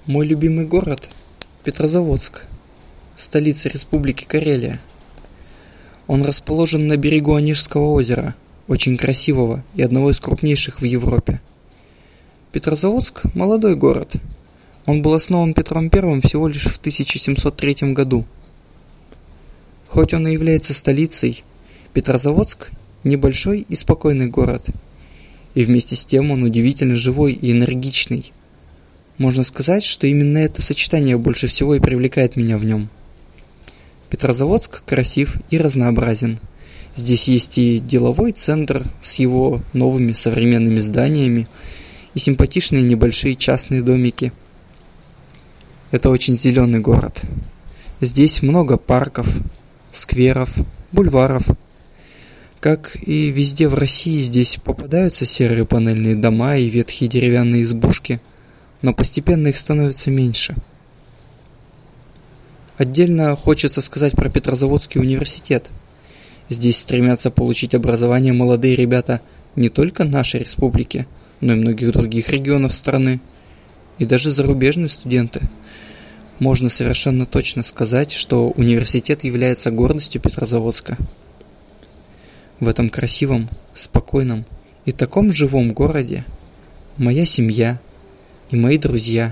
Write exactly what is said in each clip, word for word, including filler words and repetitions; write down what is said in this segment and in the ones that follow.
Мой любимый город – Петрозаводск, столица Республики Карелия. Он расположен на берегу Онежского озера, очень красивого и одного из крупнейших в Европе. Петрозаводск – молодой город. Он был основан Петром Первым всего лишь в тысяча семьсот третьем году. Хоть он и является столицей, Петрозаводск – небольшой и спокойный город. И вместе с тем он удивительно живой и энергичный. Можно сказать, что именно это сочетание больше всего и привлекает меня в нем. Петрозаводск красив и разнообразен. Здесь есть и деловой центр с его новыми современными зданиями, и симпатичные небольшие частные домики. Это очень зеленый город. Здесь много парков, скверов, бульваров. Как и везде в России, здесь попадаются серые панельные дома и ветхие деревянные избушки, но постепенно их становится меньше. Отдельно хочется сказать про Петрозаводский университет. Здесь стремятся получить образование молодые ребята не только нашей республики, но и многих других регионов страны, и даже зарубежные студенты. Можно совершенно точно сказать, что университет является гордостью Петрозаводска. В этом красивом, спокойном и таком живом городе моя семья и мои друзья,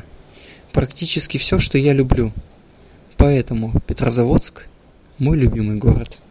практически все, что я люблю. Поэтому Петрозаводск – мой любимый город.